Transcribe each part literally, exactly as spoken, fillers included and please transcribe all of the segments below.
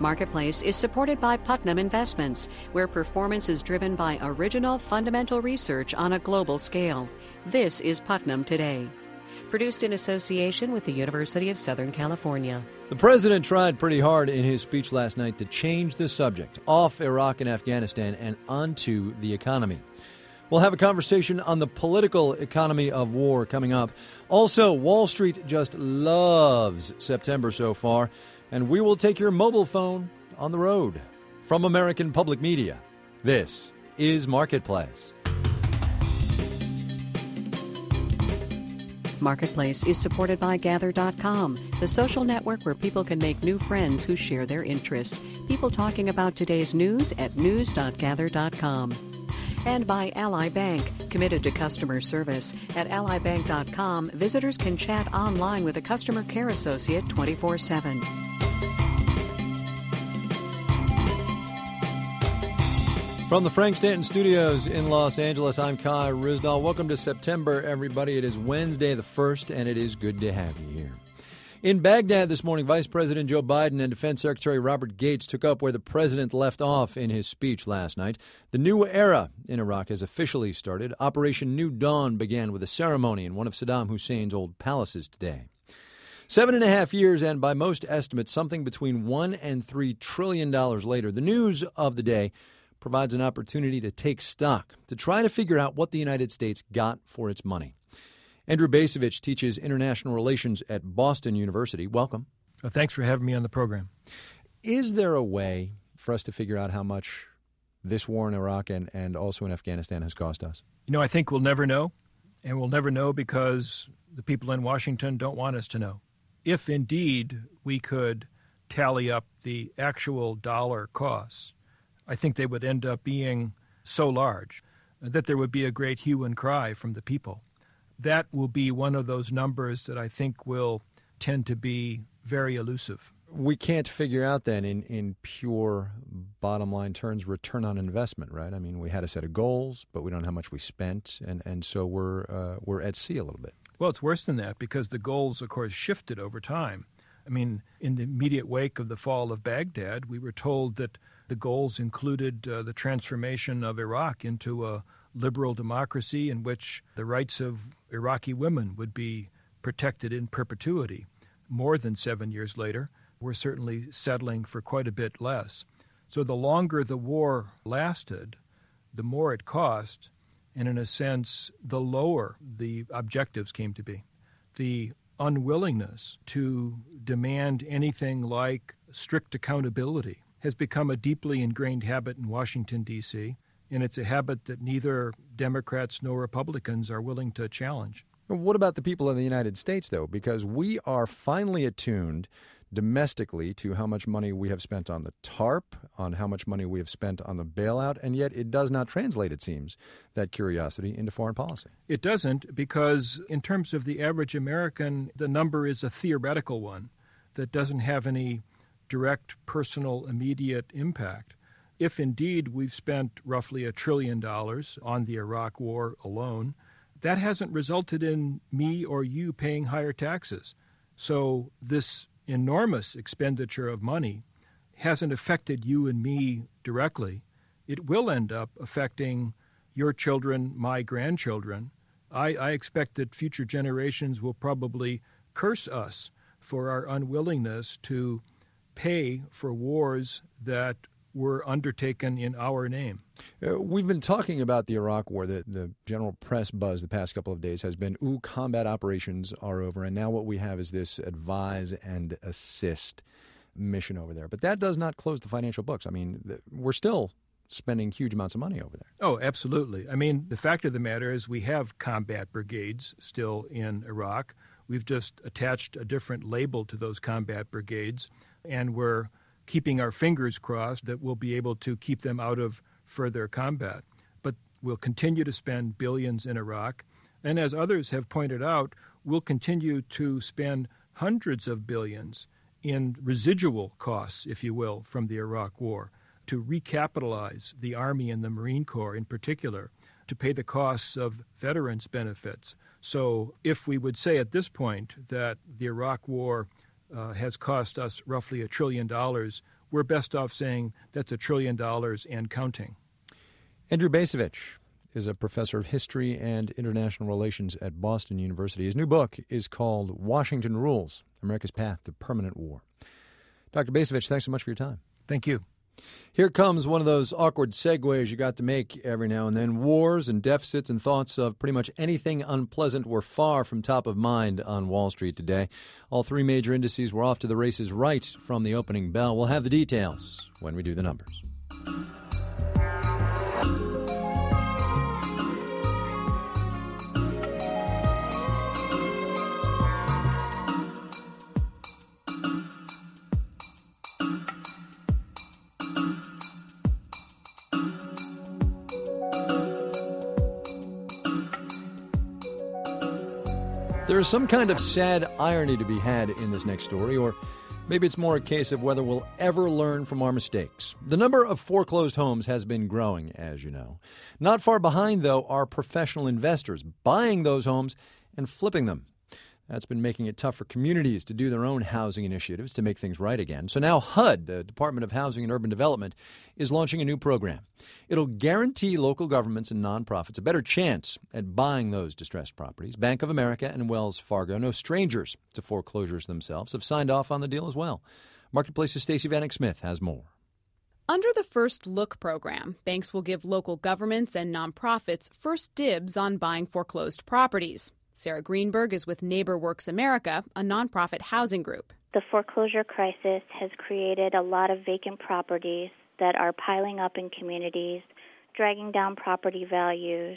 Marketplace is supported by Putnam Investments, where performance is driven by original fundamental research on a global scale. This is Putnam Today. Produced in association with the University of Southern California. The president tried pretty hard in his speech last night to change the subject off Iraq and Afghanistan and onto the economy. We'll have a conversation on the political economy of war coming up. Also, Wall Street just loves September so far, and we will take your mobile phone on the road. From American Public Media, this is Marketplace. Marketplace is supported by Gather dot com, the social network where people can make new friends who share their interests. People talking about today's news at news dot gather dot com. And by Ally Bank, committed to customer service. At ally bank dot com, visitors can chat online with a customer care associate twenty-four seven. From the Frank Stanton Studios in Los Angeles, I'm Kai Ryssdal. Welcome to September, everybody. It is Wednesday the first, and it is good to have you here. In Baghdad this morning, Vice President Joe Biden and Defense Secretary Robert Gates took up where the president left off in his speech last night. The new era in Iraq has officially started. Operation New Dawn began with a ceremony in one of Saddam Hussein's old palaces today. Seven and a half years and, by most estimates, something between one and three trillion dollars later, the news of the day provides an opportunity to take stock, to try to figure out what the United States got for its money. Andrew Bacevich teaches international relations at Boston University. Welcome. Well, thanks for having me on the program. Is there a way for us to figure out how much this war in Iraq and, and also in Afghanistan has cost us? You know, I think we'll never know, and we'll never know because the people in Washington don't want us to know. If indeed we could tally up the actual dollar costs, I think they would end up being so large that there would be a great hue and cry from the people. That will be one of those numbers that I think will tend to be very elusive. We can't figure out then in, in pure bottom line terms return on investment, right? I mean, we had a set of goals, but we don't know how much we spent, and, and so we're uh, we're at sea a little bit. Well, it's worse than that because the goals, of course, shifted over time. I mean, in the immediate wake of the fall of Baghdad, we were told that the goals included uh, the transformation of Iraq into a liberal democracy in which the rights of Iraqi women would be protected in perpetuity. More than seven years later, we're certainly settling for quite a bit less. So the longer the war lasted, the more it cost, and in a sense, the lower the objectives came to be. The unwillingness to demand anything like strict accountability has become a deeply ingrained habit in Washington, D C, and it's a habit that neither Democrats nor Republicans are willing to challenge. What about the people in the United States, though? Because we are finally attuned domestically to how much money we have spent on the TARP, on how much money we have spent on the bailout, and yet it does not translate, it seems, that curiosity into foreign policy. It doesn't, because in terms of the average American, the number is a theoretical one that doesn't have any direct, personal, immediate impact. If indeed we've spent roughly a trillion dollars on the Iraq war alone, that hasn't resulted in me or you paying higher taxes. So this enormous expenditure of money hasn't affected you and me directly. It will end up affecting your children, my grandchildren. I, I expect that future generations will probably curse us for our unwillingness to pay for wars that were undertaken in our name. Uh, we've been talking about the Iraq war. The, the general press buzz the past couple of days has been, ooh, combat operations are over. And now what we have is this advise and assist mission over there. But that does not close the financial books. I mean, the, we're still spending huge amounts of money over there. Oh, absolutely. I mean, the fact of the matter is we have combat brigades still in Iraq. We've just attached a different label to those combat brigades, and we're keeping our fingers crossed that we'll be able to keep them out of further combat. But we'll continue to spend billions in Iraq. And as others have pointed out, we'll continue to spend hundreds of billions in residual costs, if you will, from the Iraq war, to recapitalize the Army and the Marine Corps in particular, to pay the costs of veterans' benefits. So if we would say at this point that the Iraq war Uh, has cost us roughly a trillion dollars, we're best off saying that's a trillion dollars and counting. Andrew Bacevich is a professor of history and international relations at Boston University. His new book is called Washington Rules, America's Path to Permanent War. Doctor Bacevich, thanks so much for your time. Thank you. Here comes one of those awkward segues you got to make every now and then. Wars and deficits and thoughts of pretty much anything unpleasant were far from top of mind on Wall Street today. All three major indices were off to the races right from the opening bell. We'll have the details when we do the numbers. There is some kind of sad irony to be had in this next story, or maybe it's more a case of whether we'll ever learn from our mistakes. The number of foreclosed homes has been growing, as you know. Not far behind, though, are professional investors buying those homes and flipping them. That's been making it tough for communities to do their own housing initiatives to make things right again. So now H U D, the Department of Housing and Urban Development, is launching a new program. It'll guarantee local governments and nonprofits a better chance at buying those distressed properties. Bank of America and Wells Fargo, no strangers to foreclosures themselves, have signed off on the deal as well. Marketplace's Stacey Vanek Smith has more. Under the First Look program, banks will give local governments and nonprofits first dibs on buying foreclosed properties. Sarah Greenberg is with NeighborWorks America, a nonprofit housing group. The foreclosure crisis has created a lot of vacant properties that are piling up in communities, dragging down property values,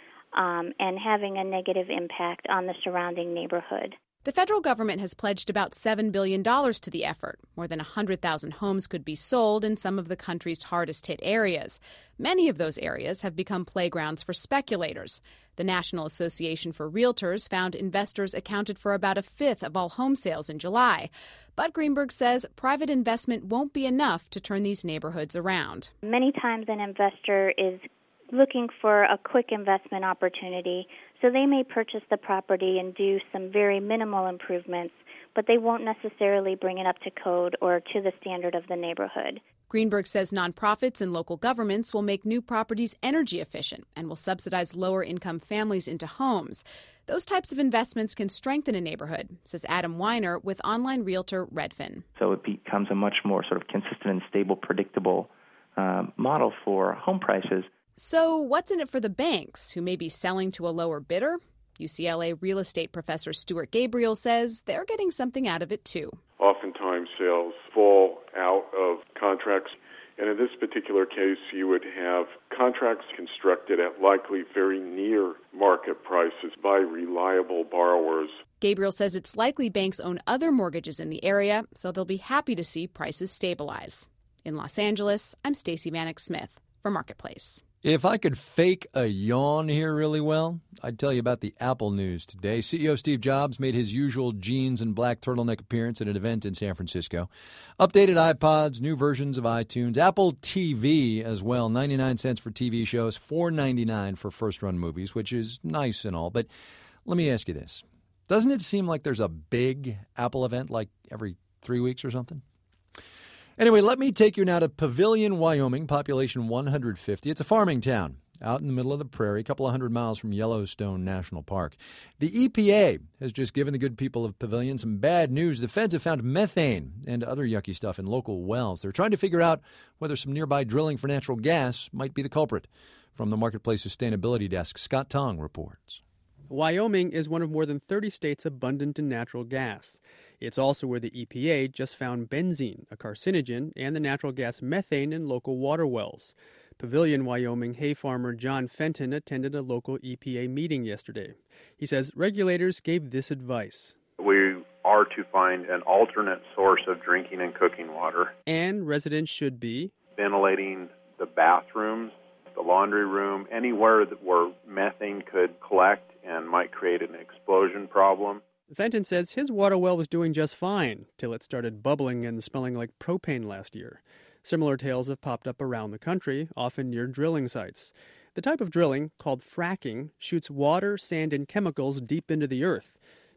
um, and having a negative impact on the surrounding neighborhood. The federal government has pledged about seven billion dollars to the effort. More than one hundred thousand homes could be sold in some of the country's hardest-hit areas. Many of those areas have become playgrounds for speculators. The National Association for Realtors found investors accounted for about a fifth of all home sales in July. But Greenberg says private investment won't be enough to turn these neighborhoods around. Many times an investor is looking for a quick investment opportunity, so they may purchase the property and do some very minimal improvements, but they won't necessarily bring it up to code or to the standard of the neighborhood. Greenberg says nonprofits and local governments will make new properties energy efficient and will subsidize lower-income families into homes. Those types of investments can strengthen a neighborhood, says Adam Weiner with online realtor Redfin. So it becomes a much more sort of consistent and stable, predictable uh, model for home prices. So what's in it for the banks, who may be selling to a lower bidder? U C L A real estate professor Stuart Gabriel says they're getting something out of it, too. Oftentimes sales fall out of contracts, and in this particular case, you would have contracts constructed at likely very near market prices by reliable borrowers. Gabriel says it's likely banks own other mortgages in the area, so they'll be happy to see prices stabilize. In Los Angeles, I'm Stacey Vanek Smith for Marketplace. If I could fake a yawn here really well, I'd tell you about the Apple news today. C E O Steve Jobs made his usual jeans and black turtleneck appearance at an event in San Francisco. Updated iPods, new versions of iTunes, Apple T V as well, ninety-nine cents for T V shows, four ninety-nine for first-run movies, which is nice and all. But let me ask you this. Doesn't it seem like there's a big Apple event like every three weeks or something? Anyway, let me take you now to Pavilion, Wyoming, population one hundred fifty. It's a farming town out in the middle of the prairie, a couple of hundred miles from Yellowstone National Park. The E P A has just given the good people of Pavilion some bad news. The feds have found methane and other yucky stuff in local wells. They're trying to figure out whether some nearby drilling for natural gas might be the culprit. From the Marketplace Sustainability Desk, Scott Tong reports. Wyoming is one of more than thirty states abundant in natural gas. It's also where the E P A just found benzene, a carcinogen, and the natural gas methane in local water wells. Pavilion, Wyoming hay farmer John Fenton attended a local E P A meeting yesterday. He says regulators gave this advice. We are to find an alternate source of drinking and cooking water. And residents should be ventilating the bathrooms, the laundry room, anywhere that where methane could collect and might create an explosion problem. Fenton says his water well was doing just fine till it started bubbling and smelling like propane last year. Similar tales have popped up around the country, often near drilling sites. The type of drilling, called fracking, shoots water, sand, and chemicals deep into the earth.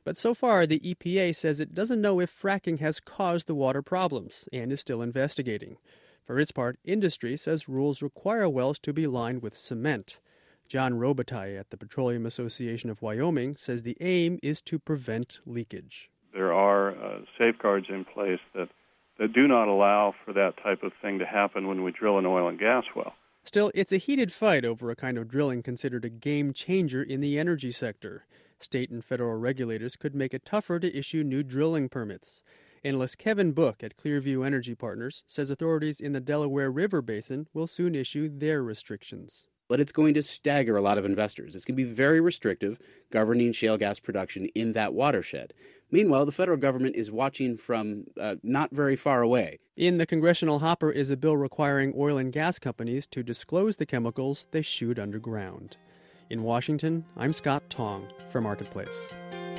But so far, the E P A says it doesn't know if fracking has caused the water problems and is still investigating. For its part, industry says rules require wells to be lined with cement. John Robitaille at the Petroleum Association of Wyoming says the aim is to prevent leakage. There are uh, safeguards in place that, that do not allow for that type of thing to happen when we drill an oil and gas well. Still, it's a heated fight over a kind of drilling considered a game changer in the energy sector. State and federal regulators could make it tougher to issue new drilling permits. Analyst Kevin Book at Clearview Energy Partners says authorities in the Delaware River Basin will soon issue their restrictions. But it's going to stagger a lot of investors. It's going to be very restrictive, governing shale gas production in that watershed. Meanwhile, the federal government is watching from uh, not very far away. In the congressional hopper is a bill requiring oil and gas companies to disclose the chemicals they shoot underground. In Washington, I'm Scott Tong for Marketplace.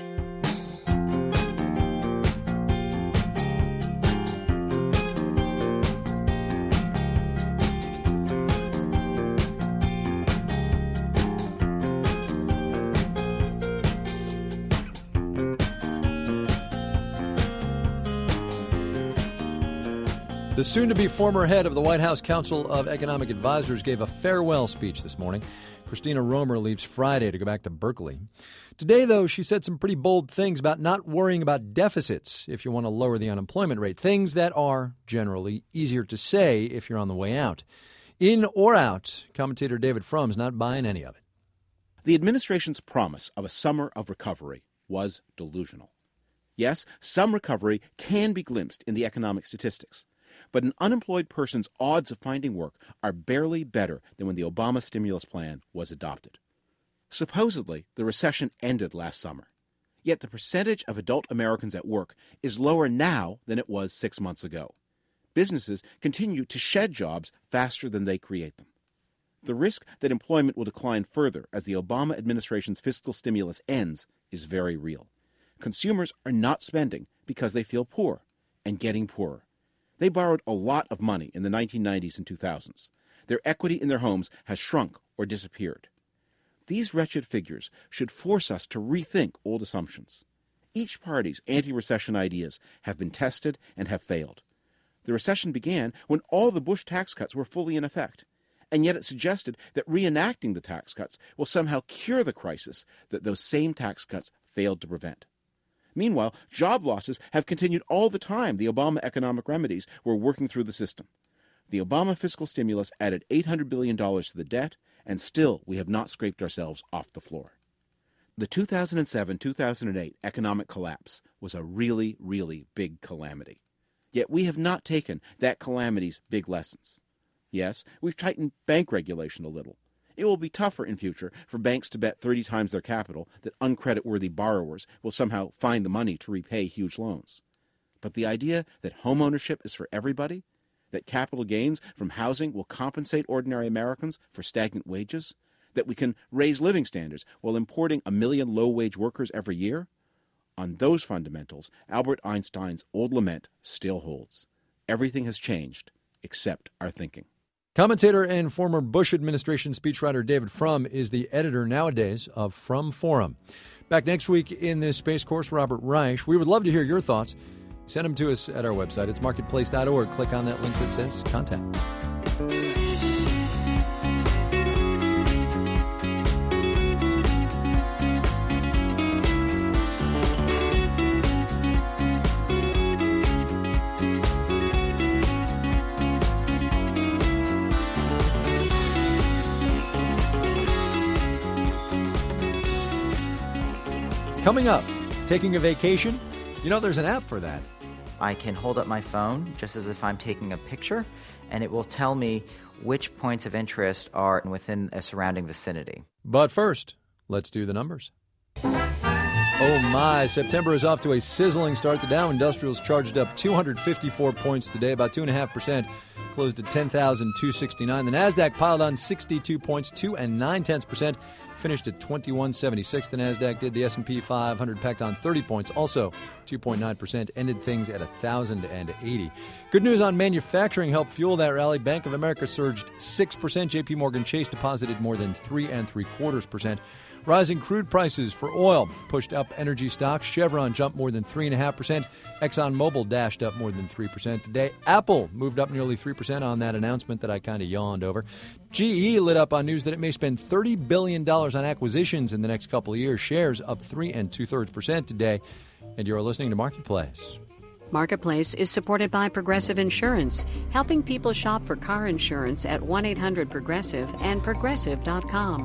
The soon-to-be former head of the White House Council of Economic Advisors gave a farewell speech this morning. Christina Romer leaves Friday to go back to Berkeley. Today, though, she said some pretty bold things about not worrying about deficits if you want to lower the unemployment rate, things that are generally easier to say if you're on the way out. In or out, commentator David Frum's not buying any of it. The administration's promise of a summer of recovery was delusional. Yes, some recovery can be glimpsed in the economic statistics. But an unemployed person's odds of finding work are barely better than when the Obama stimulus plan was adopted. Supposedly, the recession ended last summer. Yet the percentage of adult Americans at work is lower now than it was six months ago. Businesses continue to shed jobs faster than they create them. The risk that employment will decline further as the Obama administration's fiscal stimulus ends is very real. Consumers are not spending because they feel poor and getting poorer. They borrowed a lot of money in the nineteen nineties and two thousands. Their equity in their homes has shrunk or disappeared. These wretched figures should force us to rethink old assumptions. Each party's anti-recession ideas have been tested and have failed. The recession began when all the Bush tax cuts were fully in effect, and yet it suggested that reenacting the tax cuts will somehow cure the crisis that those same tax cuts failed to prevent. Meanwhile, job losses have continued all the time the Obama economic remedies were working through the system. The Obama fiscal stimulus added eight hundred billion dollars to the debt, and still we have not scraped ourselves off the floor. The two thousand seven two thousand eight economic collapse was a really, really big calamity. Yet we have not taken that calamity's big lessons. Yes, we've tightened bank regulation a little. It will be tougher in future for banks to bet thirty times their capital that uncreditworthy borrowers will somehow find the money to repay huge loans. But the idea that homeownership is for everybody, that capital gains from housing will compensate ordinary Americans for stagnant wages, that we can raise living standards while importing a million low-wage workers every year, on those fundamentals, Albert Einstein's old lament still holds. Everything has changed except our thinking. Commentator and former Bush administration speechwriter David Frum is the editor nowadays of Frum Forum. Back next week in this Space Course, Robert Reich. We would love to hear your thoughts. Send them to us at our website. It's marketplace dot org. Click on that link that says Contact. Coming up, taking a vacation. You know, there's an app for that. I can hold up my phone just as if I'm taking a picture, and it will tell me which points of interest are within a surrounding vicinity. But first, let's do the numbers. Oh my, September is off to a sizzling start. The Dow Industrials charged up two hundred fifty-four points today, about two point five percent, closed at ten thousand two hundred sixty-nine. The NASDAQ piled on sixty-two points, two and nine tenths percent. Finished at twenty-one seventy-six. The NASDAQ did. The S and P five hundred packed on thirty points, also two point nine percent. Ended things at one thousand eighty. Good news on manufacturing helped fuel that rally. Bank of America surged six percent. J P Morgan Chase deposited more than three and three quarters percent. Rising crude prices for oil pushed up energy stocks. Chevron jumped more than three point five percent. ExxonMobil dashed up more than three percent today. Apple moved up nearly three percent on that announcement that I kind of yawned over. G E lit up on news that it may spend thirty billion dollars on acquisitions in the next couple of years. Shares up three and two-thirds percent today. And you're listening to Marketplace. Marketplace is supported by Progressive Insurance, helping people shop for car insurance at one eight hundred progressive and progressive dot com.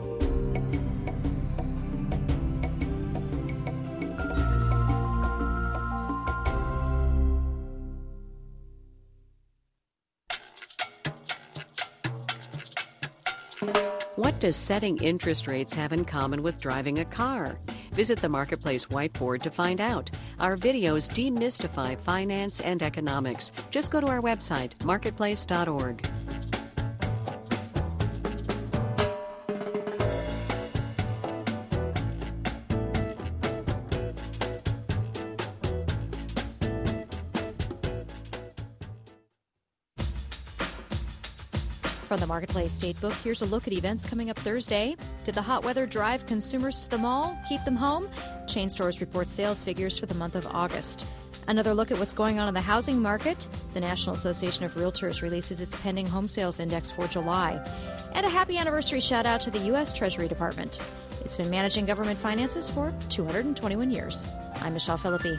What does setting interest rates have in common with driving a car? Visit the Marketplace whiteboard to find out. Our videos demystify finance and economics. Just go to our website, marketplace dot org. From the Marketplace Statebook, here's a look at events coming up Thursday. Did the hot weather drive consumers to the mall, keep them home? Chain stores report sales figures for the month of August. Another look at what's going on in the housing market. The National Association of Realtors releases its pending home sales index for July. And a happy anniversary shout out to the U S Treasury Department. It's been managing government finances for two hundred twenty-one years. I'm Michelle Philippi.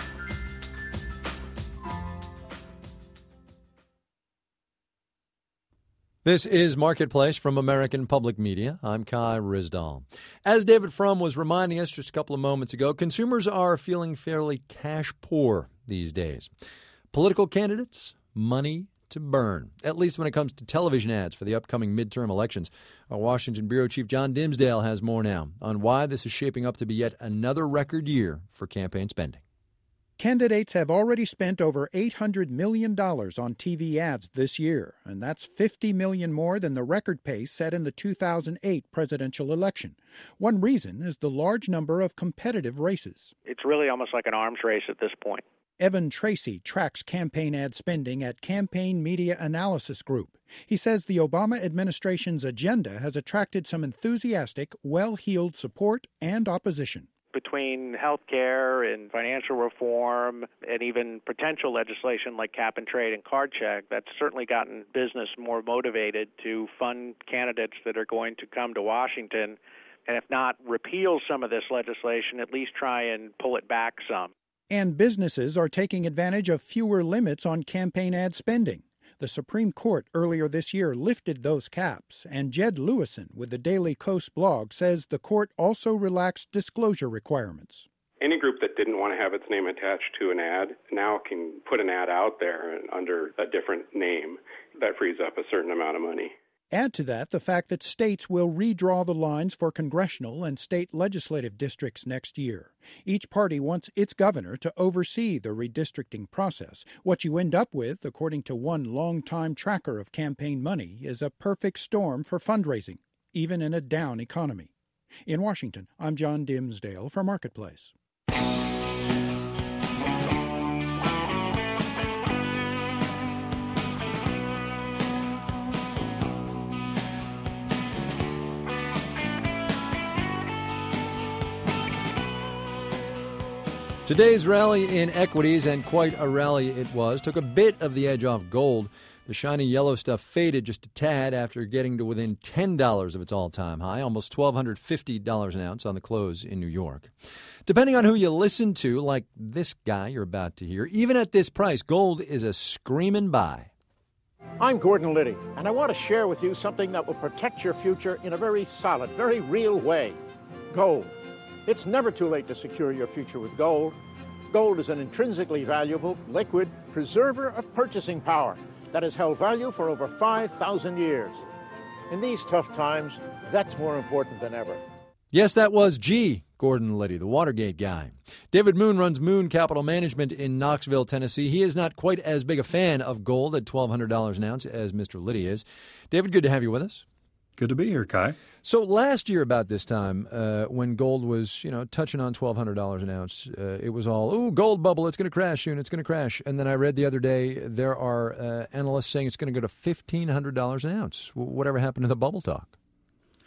This is Marketplace from American Public Media. I'm Kai Ryssdal. As David Frum was reminding us just a couple of moments ago, consumers are feeling fairly cash poor these days. Political candidates, money to burn, at least when it comes to television ads for the upcoming midterm elections. Our Washington Bureau Chief John Dimsdale has more now on why this is shaping up to be yet another record year for campaign spending. Candidates have already spent over eight hundred million dollars on T V ads this year, and that's fifty million dollars more than the record pace set in the two thousand eight presidential election. One reason is the large number of competitive races. It's really almost like an arms race at this point. Evan Tracy tracks campaign ad spending at Campaign Media Analysis Group. He says the Obama administration's agenda has attracted some enthusiastic, well-heeled support and opposition. Between health care and financial reform and even potential legislation like cap and trade and card check, that's certainly gotten business more motivated to fund candidates that are going to come to Washington, and if not repeal some of this legislation, at least try and pull it back some. And businesses are taking advantage of fewer limits on campaign ad spending. The Supreme Court earlier this year lifted those caps, and Jed Lewison with the Daily Kos blog says the court also relaxed disclosure requirements. Any group that didn't want to have its name attached to an ad now can put an ad out there under a different name. That frees up a certain amount of money. Add to that the fact that states will redraw the lines for congressional and state legislative districts next year. Each party wants its governor to oversee the redistricting process. What you end up with, according to one longtime tracker of campaign money, is a perfect storm for fundraising, even in a down economy. In Washington, I'm John Dimsdale for Marketplace. Today's rally in equities, and quite a rally it was, took a bit of the edge off gold. The shiny yellow stuff faded just a tad after getting to within ten dollars of its all-time high, almost one thousand two hundred fifty dollars an ounce on the close in New York. Depending on who you listen to, like this guy you're about to hear, even at this price, gold is a screaming buy. I'm Gordon Liddy, and I want to share with you something that will protect your future in a very solid, very real way. Gold. It's never too late to secure your future with gold. Gold is an intrinsically valuable, liquid preserver of purchasing power that has held value for over five thousand years. In these tough times, that's more important than ever. Yes, that was G. Gordon Liddy, the Watergate guy. David Moon runs Moon Capital Management in Knoxville, Tennessee. He is not quite as big a fan of gold at twelve hundred dollars an ounce as Mister Liddy is. David, good to have you with us. Good to be here, Kai. So last year about this time, uh, when gold was, you know, touching on twelve hundred dollars an ounce, uh, it was all, ooh, gold bubble, it's going to crash soon, it's going to crash. And then I read the other day there are uh, analysts saying it's going to go to fifteen hundred dollars an ounce. Whatever happened to the bubble talk?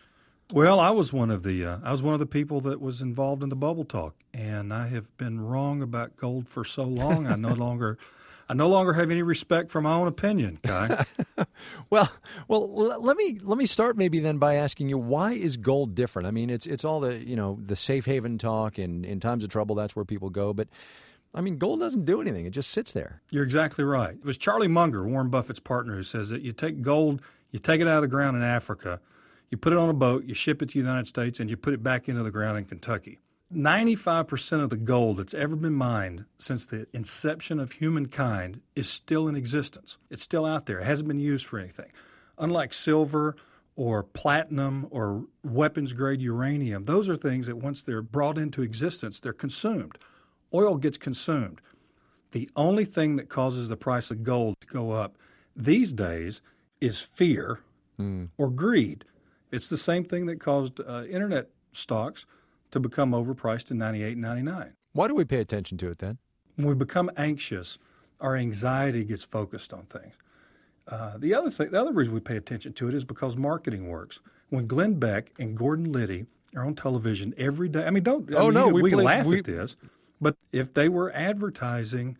Well, I was one of the uh, I was one of the people that was involved in the bubble talk, and I have been wrong about gold for so long. I no longer I no longer have any respect for my own opinion, Kai. well, well, let me let me start maybe then by asking you, why is gold different? I mean, it's it's all the you know the safe haven talk, and in times of trouble, that's where people go. But I mean, gold doesn't do anything; it just sits there. You're exactly right. It was Charlie Munger, Warren Buffett's partner, who says that you take gold, you take it out of the ground in Africa. You put it on a boat, you ship it to the United States, and you put it back into the ground in Kentucky. ninety-five percent of the gold that's ever been mined since the inception of humankind is still in existence. It's still out there. It hasn't been used for anything. Unlike silver or platinum or weapons-grade uranium, those are things that once they're brought into existence, they're consumed. Oil gets consumed. The only thing that causes the price of gold to go up these days is fear mm. or greed. It's the same thing that caused uh, internet stocks to become overpriced in ninety-eight and ninety-nine. Why do we pay attention to it then? When we become anxious, our anxiety gets focused on things. Uh, the other thing, the other reason we pay attention to it is because marketing works. When Glenn Beck and Gordon Liddy are on television every day, I mean, don't. I oh mean, no, you, we, we play, laugh we, at this, but if they were advertising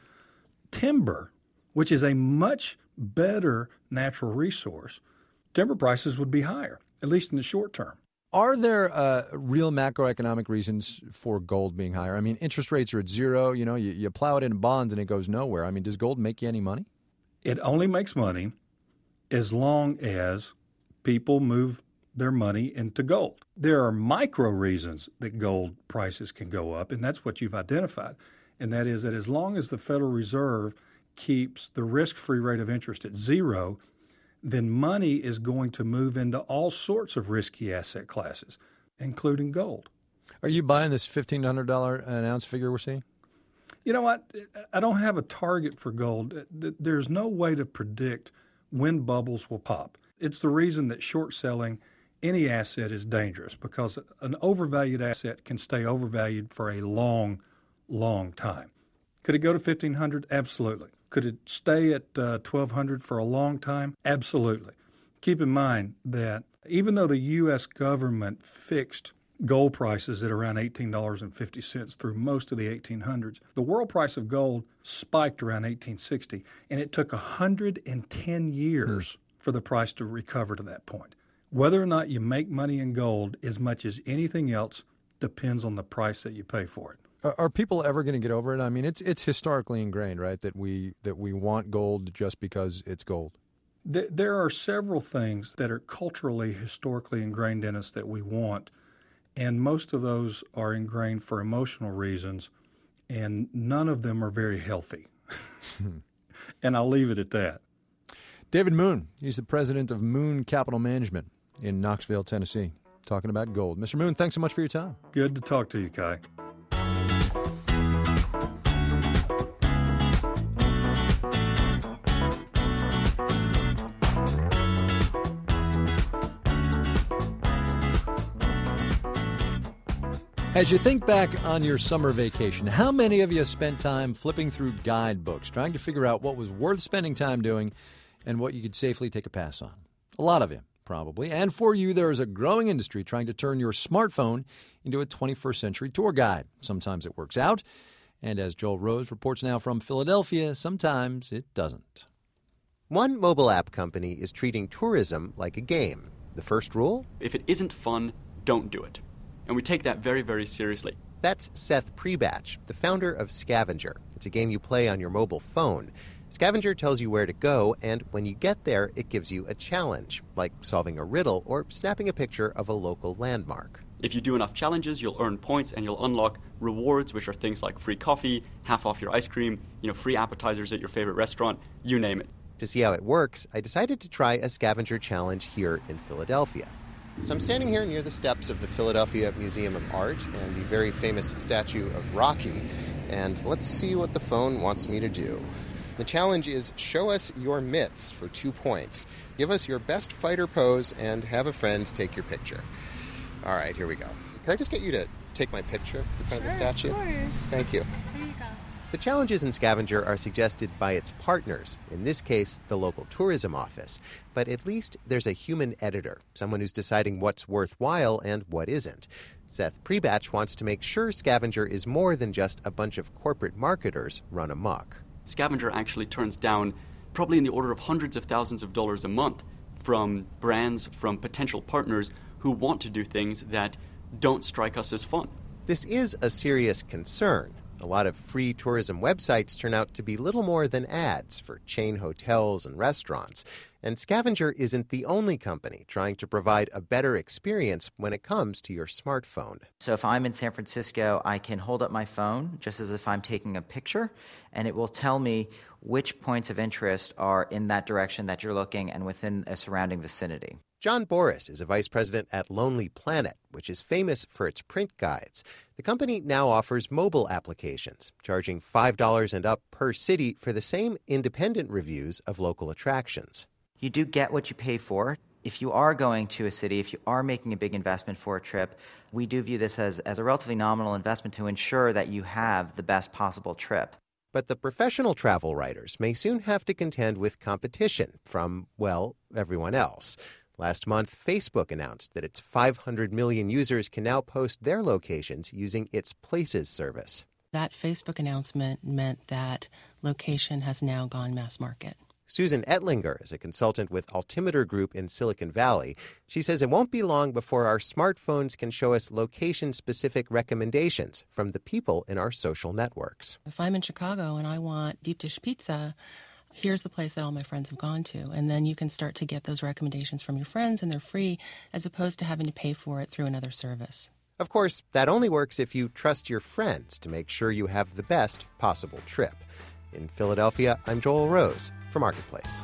timber, which is a much better natural resource, timber prices would be higher, at least in the short term. Are there uh, real macroeconomic reasons for gold being higher? I mean, interest rates are at zero. You know, you, you plow it in bonds and it goes nowhere. I mean, does gold make you any money? It only makes money as long as people move their money into gold. There are micro reasons that gold prices can go up, and that's what you've identified. And that is that as long as the Federal Reserve keeps the risk-free rate of interest at zero, then money is going to move into all sorts of risky asset classes, including gold. Are you buying this fifteen hundred dollars an ounce figure we're seeing? You know what? I don't have a target for gold. There's no way to predict when bubbles will pop. It's the reason that short selling any asset is dangerous, because an overvalued asset can stay overvalued for a long, long time. Could it go to fifteen hundred dollars? Absolutely. Could it stay at uh, twelve hundred dollars for a long time? Absolutely. Keep in mind that even though the U S government fixed gold prices at around eighteen dollars and fifty cents through most of the eighteen hundreds, the world price of gold spiked around eighteen sixty, and it took one hundred ten years hmm. for the price to recover to that point. Whether or not you make money in gold, as much as anything else, depends on the price that you pay for it. Are people ever going to get over it? I mean, it's it's historically ingrained, right, that we that we want gold just because it's gold. There are several things that are culturally, historically ingrained in us that we want, and most of those are ingrained for emotional reasons, and none of them are very healthy. And I'll leave it at that. David Moon, he's the president of Moon Capital Management in Knoxville, Tennessee, talking about gold. Mister Moon, thanks so much for your time. Good to talk to you, Kai. As you think back on your summer vacation, how many of you spent time flipping through guidebooks, trying to figure out what was worth spending time doing and what you could safely take a pass on? A lot of you, probably. And for you, there is a growing industry trying to turn your smartphone into a twenty-first century tour guide. Sometimes it works out, and as Joel Rose reports now from Philadelphia, sometimes it doesn't. One mobile app company is treating tourism like a game. The first rule? If it isn't fun, don't do it. And we take that very, very seriously. That's Seth Prebatch, the founder of Scavenger. It's a game you play on your mobile phone. Scavenger tells you where to go, and when you get there, it gives you a challenge, like solving a riddle or snapping a picture of a local landmark. If you do enough challenges, you'll earn points and you'll unlock rewards, which are things like free coffee, half off your ice cream, you know, free appetizers at your favorite restaurant, you name it. To see how it works, I decided to try a Scavenger challenge here in Philadelphia. So I'm standing here near the steps of the Philadelphia Museum of Art and the very famous statue of Rocky, and let's see what the phone wants me to do. The challenge is show us your mitts for two points. Give us your best fighter pose and have a friend take your picture. All right, here we go. Can I just get you to take my picture in front sure, of the statue? Of course. Thank you. Here you go. The challenges in Scavenger are suggested by its partners, in this case, the local tourism office. But at least there's a human editor, someone who's deciding what's worthwhile and what isn't. Seth Prebatch wants to make sure Scavenger is more than just a bunch of corporate marketers run amok. Scavenger actually turns down probably in the order of hundreds of thousands of dollars a month from brands, from potential partners who want to do things that don't strike us as fun. This is a serious concern. A lot of free tourism websites turn out to be little more than ads for chain hotels and restaurants. And Scavenger isn't the only company trying to provide a better experience when it comes to your smartphone. So if I'm in San Francisco, I can hold up my phone just as if I'm taking a picture, and it will tell me which points of interest are in that direction that you're looking and within a surrounding vicinity. John Boris is a vice president at Lonely Planet, which is famous for its print guides. The company now offers mobile applications, charging five dollars and up per city for the same independent reviews of local attractions. You do get what you pay for. If you are going to a city, if you are making a big investment for a trip, we do view this as, as a relatively nominal investment to ensure that you have the best possible trip. But the professional travel writers may soon have to contend with competition from, well, everyone else. Last month, Facebook announced that its five hundred million users can now post their locations using its Places service. That Facebook announcement meant that location has now gone mass market. Susan Ettlinger is a consultant with Altimeter Group in Silicon Valley. She says it won't be long before our smartphones can show us location-specific recommendations from the people in our social networks. If I'm in Chicago and I want deep dish pizza, here's the place that all my friends have gone to. And then you can start to get those recommendations from your friends, and they're free, as opposed to having to pay for it through another service. Of course, that only works if you trust your friends to make sure you have the best possible trip. In Philadelphia, I'm Joel Rose for Marketplace.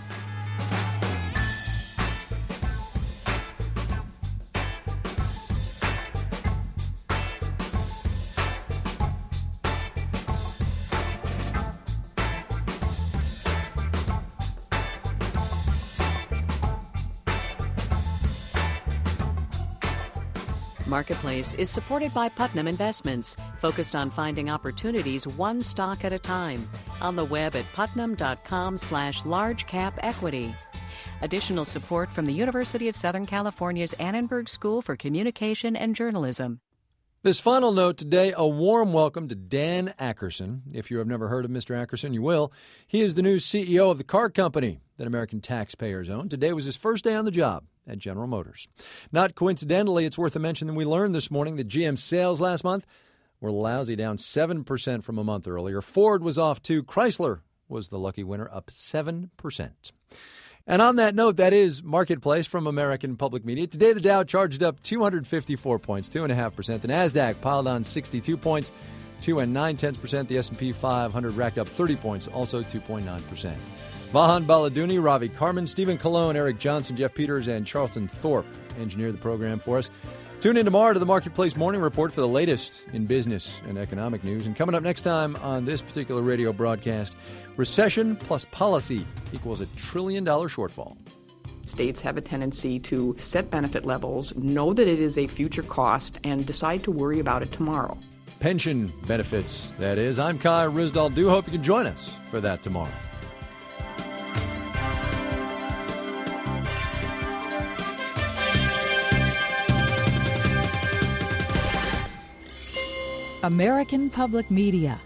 Marketplace is supported by Putnam Investments, focused on finding opportunities one stock at a time. On the web at putnam.com slash large cap equity. Additional support from the University of Southern California's Annenberg School for Communication and Journalism. This final note today, a warm welcome to Dan Ackerson. If you have never heard of Mister Ackerson, you will. He is the new C E O of the car company that American taxpayers own. Today was his first day on the job at General Motors. Not coincidentally, it's worth a mention that we learned this morning that G M sales last month were lousy, down seven percent from a month earlier. Ford was off too. Chrysler was the lucky winner, up seven percent. And on that note, that is Marketplace from American Public Media. Today, the Dow charged up two hundred fifty-four points, two point five percent. The NASDAQ piled on sixty-two points, two and nine tenths percent. The S and P five hundred racked up thirty points, also two point nine percent. Vahan Baladuni, Ravi Carmen, Stephen Colon, Eric Johnson, Jeff Peters, and Charlton Thorpe engineered the program for us. Tune in tomorrow to the Marketplace Morning Report for the latest in business and economic news. And coming up next time on this particular radio broadcast, recession plus policy equals a trillion dollar shortfall. States have a tendency to set benefit levels, know that it is a future cost, and decide to worry about it tomorrow. Pension benefits, that is. I'm Kai Ryssdal. Do hope you can join us for that tomorrow. American Public Media